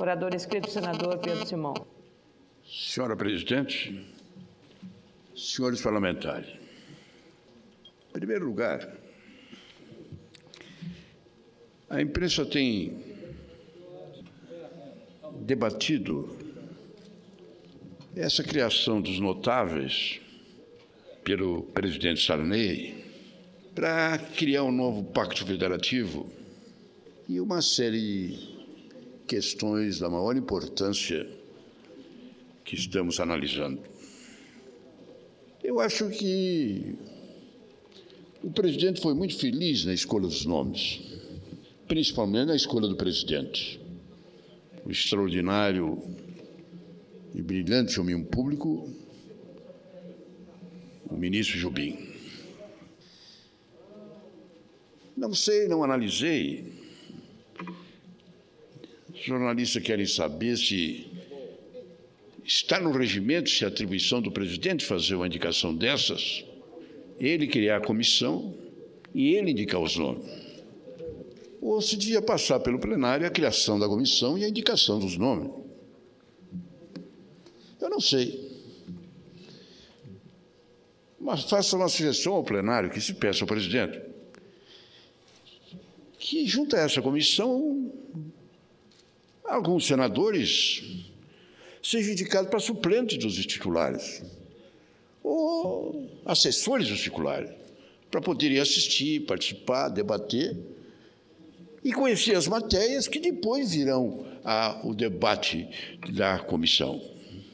Orador inscrito, senador Pedro Simão. Senhora Presidente, senhores parlamentares, em primeiro lugar, a imprensa tem debatido essa criação dos notáveis pelo presidente Sarney para criar um novo pacto federativo e uma série de questões da maior importância que estamos analisando. Eu acho que o presidente foi muito feliz na escolha dos nomes, principalmente na escolha do presidente. O extraordinário e brilhante homem público, o ministro Jobim. Não sei, não analisei. Os jornalistas querem saber se está no regimento, se a atribuição do presidente fazer uma indicação dessas, ele criar a comissão e ele indicar os nomes. Ou se devia passar pelo plenário a criação da comissão e a indicação dos nomes. Eu não sei. Mas faça uma sugestão ao plenário que se peça ao presidente que, junto a essa comissão, alguns senadores sejam indicados para suplentes dos titulares ou assessores dos titulares, para poderem assistir, participar, debater e conhecer as matérias que depois virão ao debate da comissão.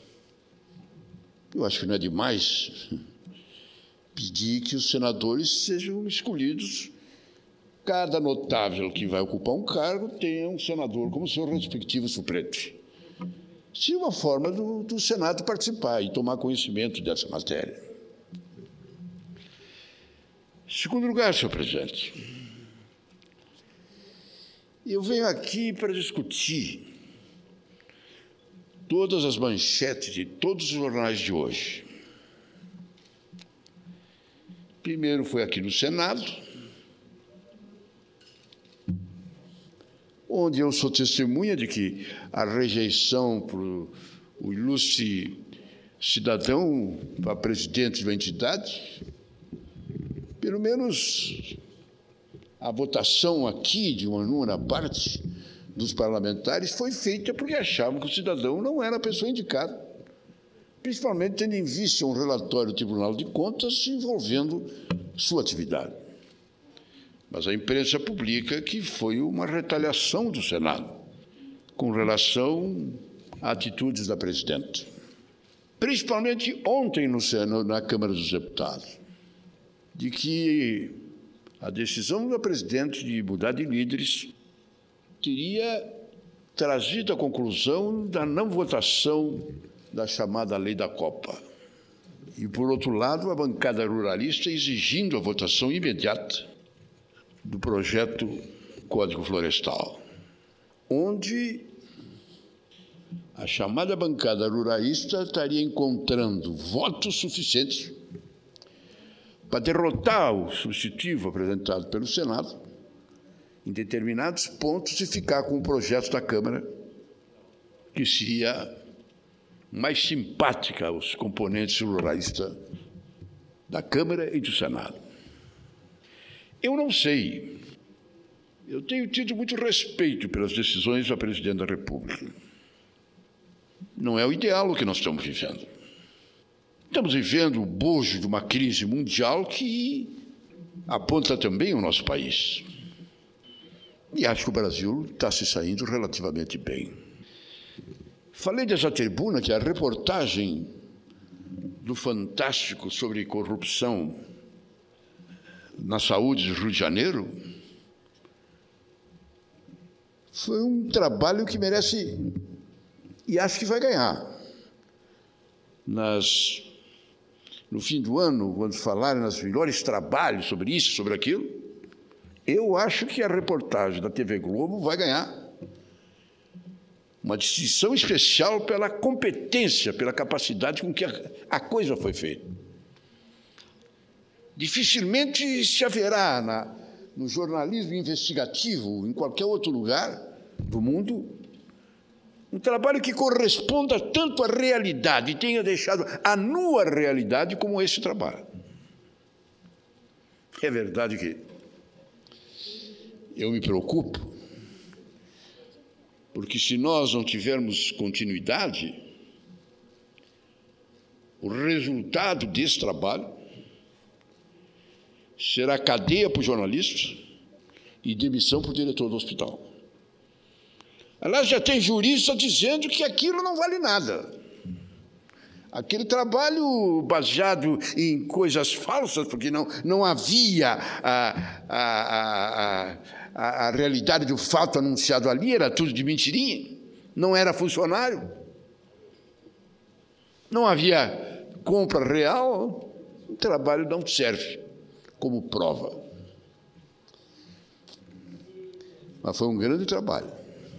Eu acho que não é demais pedir que os senadores sejam escolhidos. Cada notável que vai ocupar um cargo tenha um senador como seu respectivo suplente. Se uma forma do Senado participar e tomar conhecimento dessa matéria. Em segundo lugar, senhor presidente, eu venho aqui para discutir todas as manchetes de todos os jornais de hoje. Primeiro foi aqui no Senado, onde eu sou testemunha de que a rejeição por o ilustre cidadão para presidente de uma entidade, pelo menos a votação aqui de uma nona parte dos parlamentares foi feita porque achavam que o cidadão não era a pessoa indicada, principalmente tendo em vista um relatório do Tribunal de Contas envolvendo sua atividade. Mas a imprensa publica que foi uma retaliação do Senado com relação a atitudes da presidente. Principalmente ontem no Senado, na Câmara dos Deputados, de que a decisão da presidente de mudar de líderes teria trazido a conclusão da não votação da chamada Lei da Copa. E, por outro lado, a bancada ruralista exigindo a votação imediata do projeto Código Florestal, onde a chamada bancada ruralista estaria encontrando votos suficientes para derrotar o substitutivo apresentado pelo Senado em determinados pontos e ficar com o projeto da Câmara que seria mais simpática aos componentes ruralistas da Câmara e do Senado. Eu não sei. Eu tenho tido muito respeito pelas decisões da presidente da República. Não é o ideal o que nós estamos vivendo. Estamos vivendo o bojo de uma crise mundial que aponta também o nosso país. E acho que o Brasil está se saindo relativamente bem. Falei dessa tribuna que a reportagem do Fantástico sobre corrupção na saúde do Rio de Janeiro foi um trabalho que merece, e acho que vai ganhar. No fim do ano, quando falarem nos melhores trabalhos sobre isso, sobre aquilo, eu acho que a reportagem da TV Globo vai ganhar uma distinção especial pela competência, pela capacidade com que a coisa foi feita. Dificilmente se haverá no jornalismo investigativo, em qualquer outro lugar do mundo, Um trabalho que corresponda tanto à realidade, tenha deixado a nua realidade como esse trabalho. É verdade que eu me preocupo, porque se nós não tivermos continuidade, o resultado desse trabalho será cadeia para os jornalistas e demissão para o diretor do hospital. Aliás, já tem jurista dizendo que aquilo não vale nada. Aquele trabalho baseado em coisas falsas, porque não havia a realidade do fato anunciado ali, era tudo de mentirinha, não era funcionário, não havia compra real, o trabalho não serve como prova. Mas foi um grande trabalho.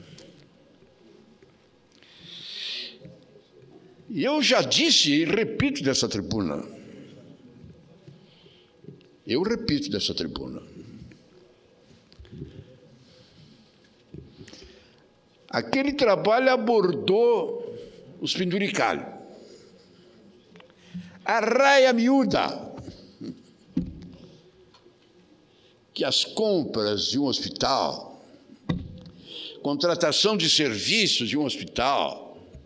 E eu já disse e repito dessa tribuna. Aquele trabalho abordou os penduricalhos, a raia miúda, que as compras de um hospital, contratação de serviços de um hospital,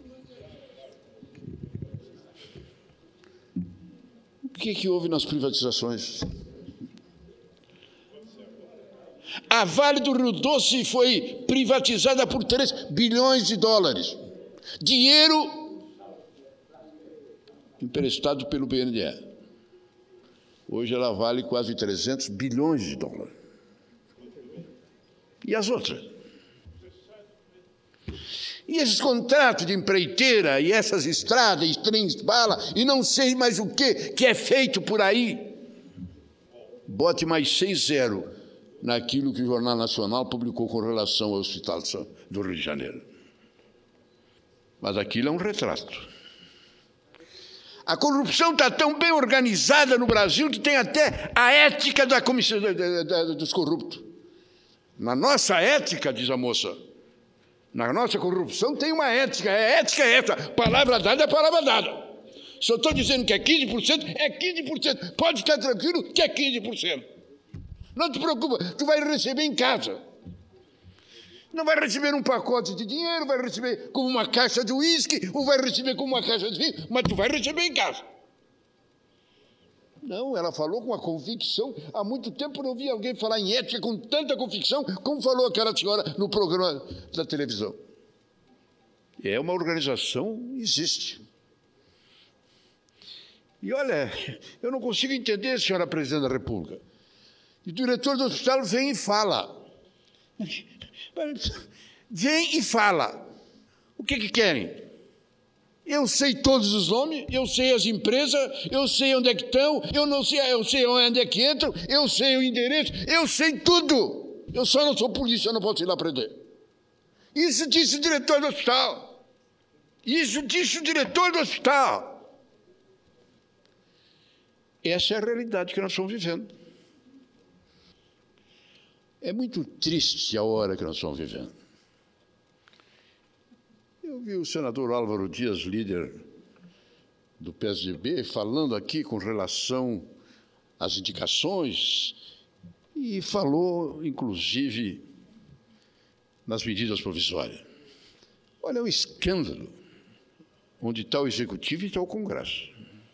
o que houve nas privatizações? A Vale do Rio Doce foi privatizada por 3 bilhões de dólares. Dinheiro emprestado pelo BNDES. Hoje ela vale quase 300 bilhões de dólares. E as outras? E esses contratos de empreiteira, e essas estradas, e trens bala, e não sei mais o que é feito por aí. Bote mais 6-0 naquilo que o Jornal Nacional publicou com relação ao Hospital do Rio de Janeiro. Mas aquilo é um retrato. A corrupção está tão bem organizada no Brasil que tem até a ética da comissão dos corruptos. Na nossa ética, diz a moça, na nossa corrupção tem uma ética, ética é essa, palavra dada é palavra dada. Se eu estou dizendo que é 15%, é 15%. Pode ficar tranquilo que é 15%. Não te preocupa, tu vai receber em casa. Não vai receber um pacote de dinheiro, vai receber como uma caixa de uísque, ou vai receber como uma caixa de vinho, mas tu vai receber em casa. Não, ela falou com uma convicção. Há muito tempo eu não vi alguém falar em ética com tanta convicção como falou aquela senhora no programa da televisão. É uma organização, existe. E olha, eu não consigo entender, senhora Presidente da República. E o diretor do hospital vem e fala. Vem e fala. O que querem? Eu sei todos os nomes, eu sei as empresas, eu sei onde é que estão, eu sei onde é que entram, eu sei o endereço, eu sei tudo. Eu só não sou polícia, eu não posso ir lá prender. Isso disse o diretor do hospital. Isso disse o diretor do hospital. Essa é a realidade que nós estamos vivendo. É muito triste a hora que nós estamos vivendo. Eu vi o senador Álvaro Dias, líder do PSDB, falando aqui com relação às indicações e falou, inclusive, nas medidas provisórias. Olha, é um escândalo onde está o Executivo e está o Congresso.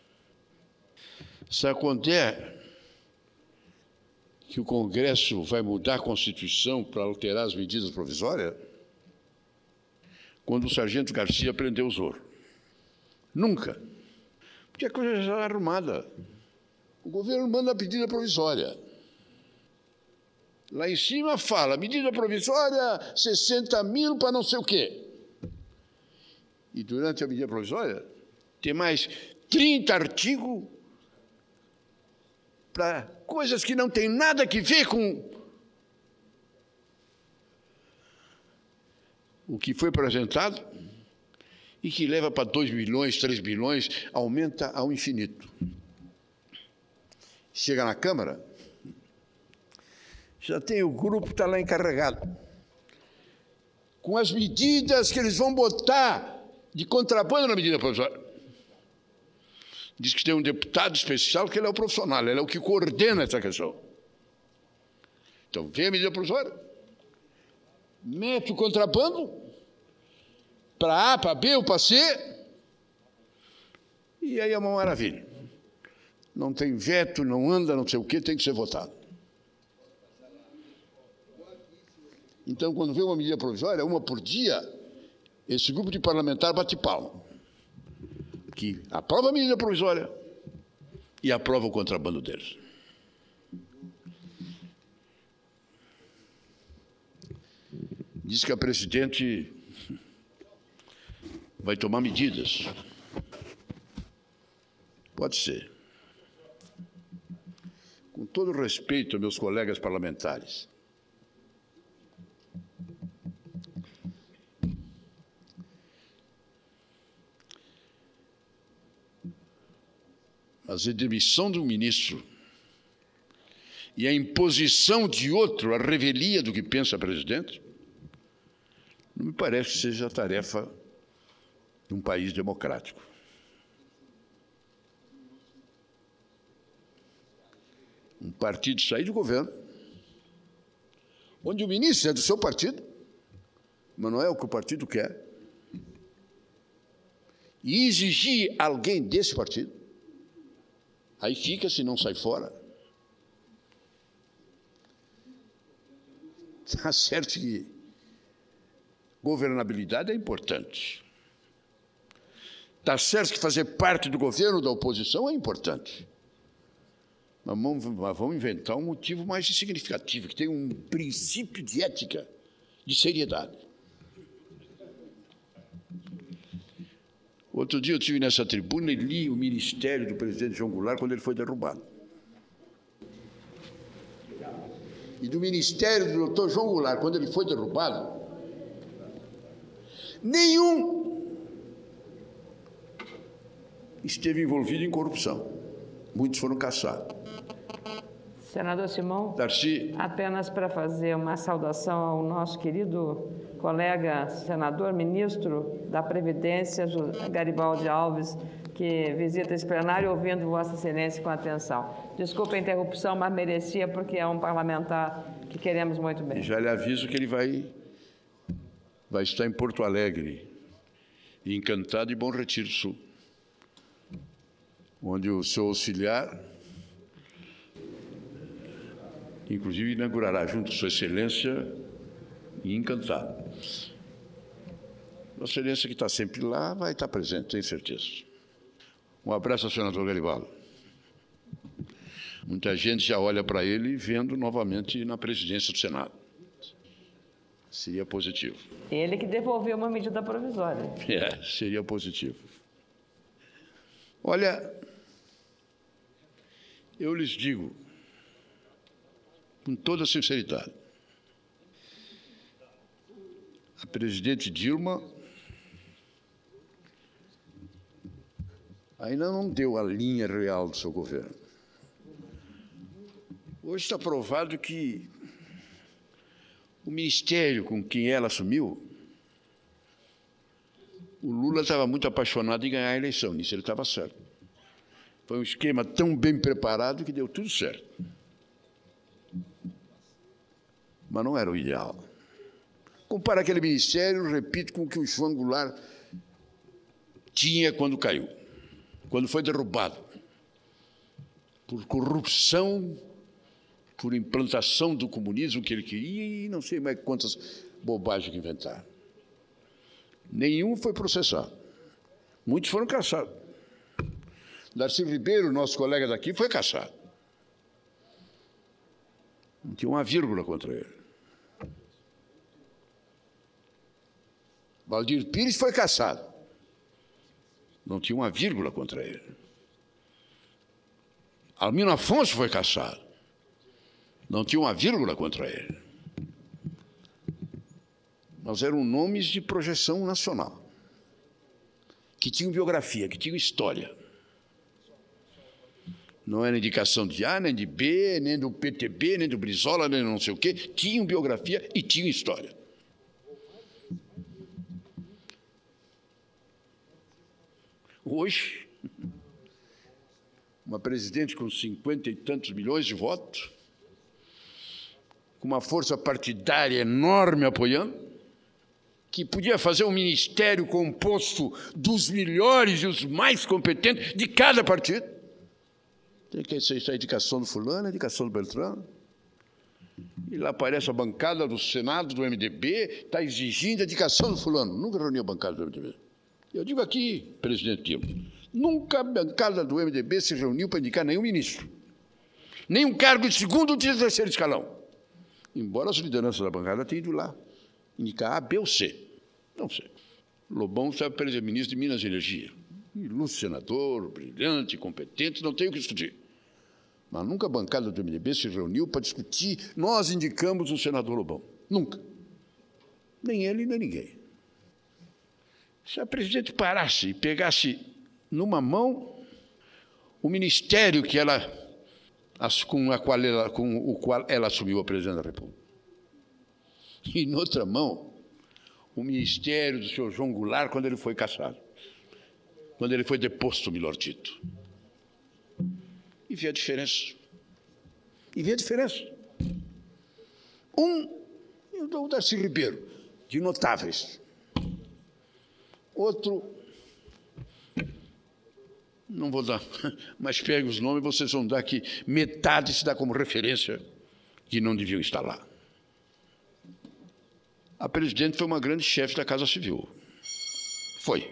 Sabe quando é que o Congresso vai mudar a Constituição para alterar as medidas provisórias? Quando o sargento Garcia prendeu o Zorro. Nunca. Porque a coisa já está arrumada. O governo manda a medida provisória. Lá em cima fala, medida provisória, 60 mil para não sei o quê. E durante a medida provisória, tem mais 30 artigos para coisas que não têm nada a ver com o que foi apresentado e que leva para 2 bilhões, 3 bilhões, aumenta ao infinito. Chega na Câmara, já tem o grupo que está lá encarregado, com as medidas que eles vão botar de contrabando na medida provisória. Diz que tem um deputado especial que ele é o profissional, ele é o que coordena essa questão. Então, vem a medida provisória, mete o contrabando para A, para B ou para C, e aí é uma maravilha. Não tem veto, não anda, não sei o quê, tem que ser votado. Então, quando vem uma medida provisória, uma por dia, esse grupo de parlamentar bate palma, que aprova a medida provisória e aprova o contrabando deles. Diz que a presidente vai tomar medidas. Pode ser. Com todo respeito aos meus colegas parlamentares, mas a demissão de um ministro e a imposição de outro, a revelia do que pensa o presidente, não me parece que seja a tarefa de um país democrático. Um partido sair do governo, onde o ministro é do seu partido, mas não é o que o partido quer, e exigir alguém desse partido, aí fica, se não sai fora. Está certo que governabilidade é importante. Está certo que fazer parte do governo da oposição é importante. Mas vamos inventar um motivo mais significativo, que tem um princípio de ética, de seriedade. Outro dia eu estive nessa tribuna e li o ministério do presidente João Goulart quando ele foi derrubado. E do ministério do doutor João Goulart, quando ele foi derrubado, nenhum esteve envolvido em corrupção. Muitos foram caçados. Senador Simão, Darcy, apenas para fazer uma saudação ao nosso querido colega senador, ministro da Previdência, Garibaldi Alves, que visita esse plenário ouvindo Vossa Excelência com atenção. Desculpa a interrupção, mas merecia, porque é um parlamentar que queremos muito bem. já lhe aviso que ele vai estar em Porto Alegre, em Encantado e Bom Retiro do Sul, onde o seu auxiliar, inclusive, inaugurará junto com Sua Excelência em Encantado. Vossa Excelência, que está sempre lá, vai estar presente, tenho certeza. Um abraço ao senador Garibaldi. Muita gente já olha para ele vendo novamente na presidência do Senado. Seria positivo. Ele que devolveu uma medida provisória. Seria positivo. Olha, eu lhes digo, com toda sinceridade, a presidente Dilma ainda não deu a linha real do seu governo. Hoje está provado que o ministério com quem ela assumiu, o Lula estava muito apaixonado em ganhar a eleição, nisso ele estava certo. Foi um esquema tão bem preparado que deu tudo certo. Mas não era o ideal. Compara aquele ministério, repito, com o que o João Goulart tinha quando caiu, quando foi derrubado, por corrupção, por implantação do comunismo que ele queria e não sei mais quantas bobagens que inventaram. Nenhum foi processado. Muitos foram caçados. Darcy Ribeiro, nosso colega daqui, foi caçado. Não tinha uma vírgula contra ele. Valdir Pires foi caçado. Não tinha uma vírgula contra ele. Almino Afonso foi caçado. Não tinha uma vírgula contra ele. Mas eram nomes de projeção nacional, que tinham biografia, que tinham história. Não era indicação de A, nem de B, nem do PTB, nem do Brizola, nem não sei o quê. Tinham biografia e tinham história. Hoje, uma presidente com 50 e tantos milhões de votos, com uma força partidária enorme apoiando, que podia fazer um ministério composto dos melhores e os mais competentes de cada partido. Tem que ser a indicação do fulano, a indicação do Beltrano. E lá aparece a bancada do Senado, do MDB, está exigindo a indicação do fulano. Nunca reuniu a bancada do MDB. Eu digo aqui, presidente Dilma, nunca a bancada do MDB se reuniu para indicar nenhum ministro. Nenhum cargo de segundo ou de terceiro escalão. Embora as lideranças da bancada tenham ido lá indicar A, B ou C. Não sei. Lobão sabe para ministro de Minas e Energia. Ilustre senador, brilhante, competente, não tenho o que discutir. Mas nunca a bancada do MDB se reuniu para discutir, nós indicamos o senador Lobão. Nunca. Nem ele, nem ninguém. Se a presidente parasse e pegasse numa mão o ministério que ela, com o qual ela assumiu a presidência da República, e noutra mão o ministério do senhor João Goulart quando ele foi cassado, quando ele foi deposto, melhor dito. E vê a diferença. E vê a diferença. O Darcy Ribeiro, de notáveis. Outro, não vou dar, mas pegue os nomes, vocês vão dar que metade se dá como referência que não deviam estar lá. A presidente foi uma grande chefe da Casa Civil. Foi.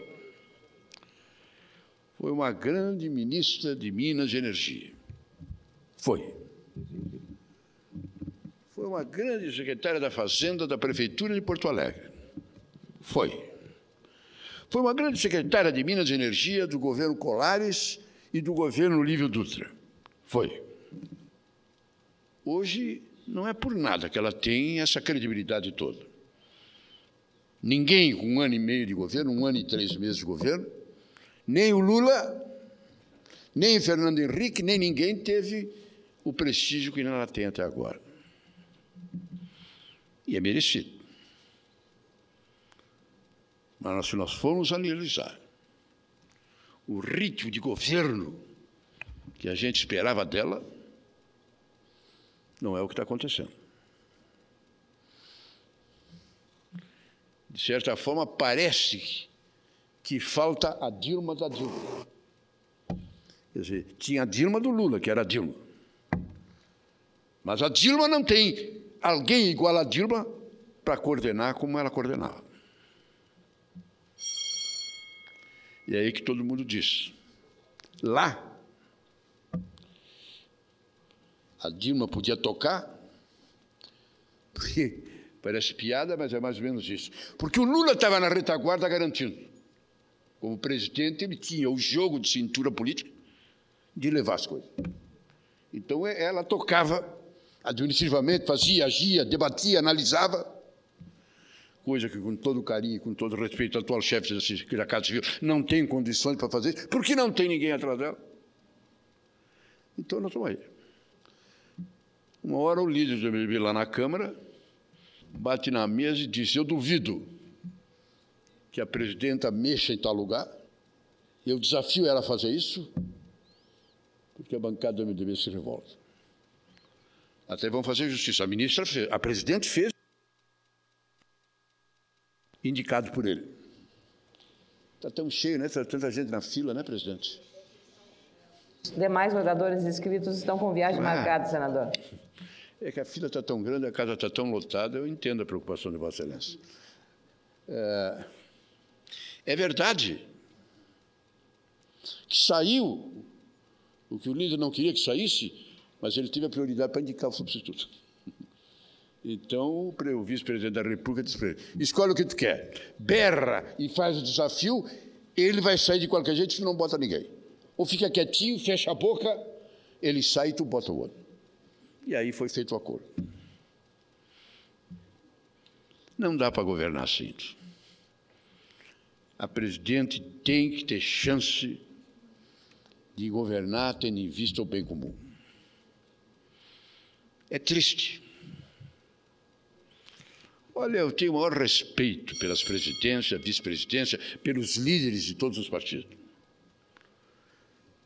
Foi uma grande ministra de Minas e Energia. Foi. Foi uma grande secretária da Fazenda da Prefeitura de Porto Alegre. Foi. Foi uma grande secretária de Minas e Energia do governo Colares e do governo Lívio Dutra. Foi. Hoje, não é por nada que ela tem essa credibilidade toda. Ninguém com 1 ano e meio de governo, 1 ano e 3 meses de governo, nem o Lula, nem o Fernando Henrique, nem ninguém teve o prestígio que ela tem até agora. E é merecido. Mas se nós formos analisar o ritmo de governo que a gente esperava dela, não é o que está acontecendo. De certa forma, parece que falta a Dilma da Dilma. Quer dizer, tinha a Dilma do Lula, que era a Dilma. Mas a Dilma não tem alguém igual a Dilma para coordenar como ela coordenava. E é aí que todo mundo diz. Lá, a Dilma podia tocar, porque parece piada, mas é mais ou menos isso. Porque o Lula estava na retaguarda garantindo. Como presidente, ele tinha o jogo de cintura política de levar as coisas. Então, ela tocava administrativamente, fazia, agia, debatia, analisava, coisa que, com todo carinho e com todo respeito, a atual chefe da Casa Civil não tem condições para fazer isso, porque não tem ninguém atrás dela. Então, nós estamos aí. Uma hora, o líder do MDB lá na Câmara bate na mesa e diz: eu duvido que a presidenta mexa em tal lugar, eu desafio ela a fazer isso, porque a bancada do MDB se revolta. Até vão fazer justiça. A ministra fez, a presidente fez, indicado por ele. Está tão cheio, né? Está tanta gente na fila, né, presidente? Demais oradores inscritos estão com viagem marcada, senador. É que a fila está tão grande, a casa está tão lotada, eu entendo a preocupação de Vossa Excelência. É verdade que saiu o que o líder não queria que saísse, mas ele teve a prioridade para indicar o substituto. Então, o vice-presidente da República disse para ele: escolhe o que tu quer, berra e faz o desafio, ele vai sair de qualquer jeito se não bota ninguém. Ou fica quietinho, fecha a boca, ele sai e tu bota o outro. E aí foi feito o acordo. Não dá para governar assim. A presidente tem que ter chance de governar tendo em vista o bem comum. É triste. Olha, eu tenho o maior respeito pelas presidências, vice-presidência, pelos líderes de todos os partidos.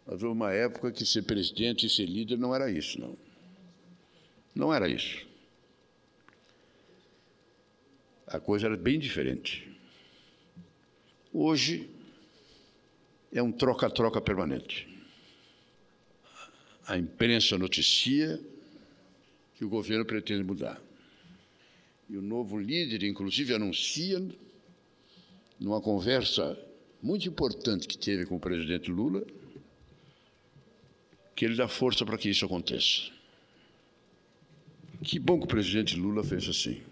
Mas houve uma época que ser presidente e ser líder não era isso, não. Não era isso. A coisa era bem diferente. Hoje é um troca-troca permanente. A imprensa noticia que o governo pretende mudar. E o novo líder, inclusive, anuncia, numa conversa muito importante que teve com o presidente Lula, que ele dá força para que isso aconteça. Que bom que o presidente Lula fez assim.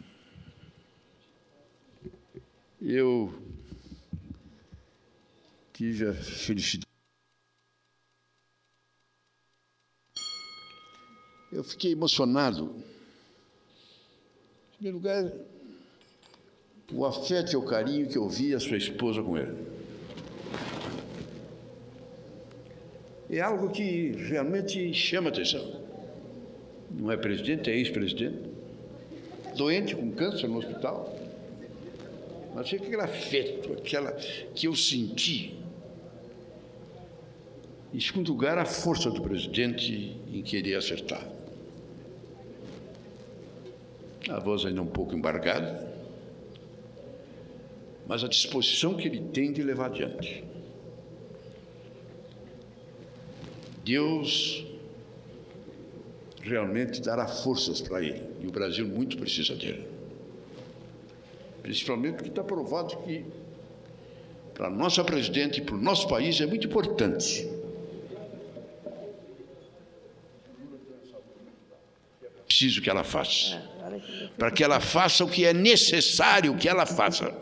Eu tive a felicidade. Eu fiquei emocionado. Em primeiro lugar, o afeto e o carinho que eu vi a sua esposa com ele. É algo que realmente chama atenção. Não é presidente, é ex-presidente, doente com câncer no hospital. Mas aquele afeto, aquela que eu senti. Em segundo lugar, a força do presidente em querer acertar. A voz ainda um pouco embargada, mas a disposição que ele tem de levar adiante. Deus realmente dará forças para ele, e o Brasil muito precisa dele. Principalmente porque está provado que, para a nossa presidente e para o nosso país, é muito importante. Preciso que ela faça. Para que ela faça o que é necessário que ela faça.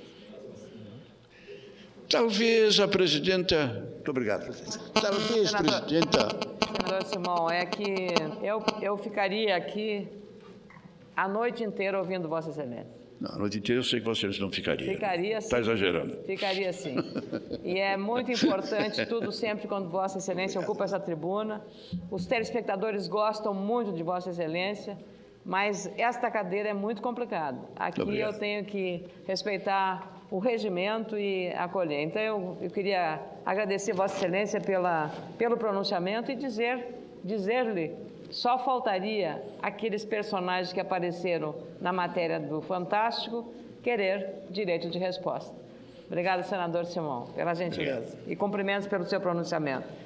Talvez a presidenta... Muito obrigado, presidente. Talvez, presidenta... Senador Simão, é que eu ficaria aqui a noite inteira ouvindo Vossa Excelência. Não, a noite inteira eu sei que vocês não ficariam. Ficaria sim. Está exagerando. Ficaria sim. E é muito importante tudo sempre quando Vossa Excelência ocupa essa tribuna. Os telespectadores gostam muito de Vossa Excelência, mas esta cadeira é muito complicada. Aqui eu tenho que respeitar o regimento e acolher. Então, eu queria agradecer Vossa Excelência pelo pronunciamento e dizer-lhe, só faltaria aqueles personagens que apareceram na matéria do Fantástico querer direito de resposta. Obrigada, senador Simão, pela gentileza. Obrigado. E cumprimentos pelo seu pronunciamento.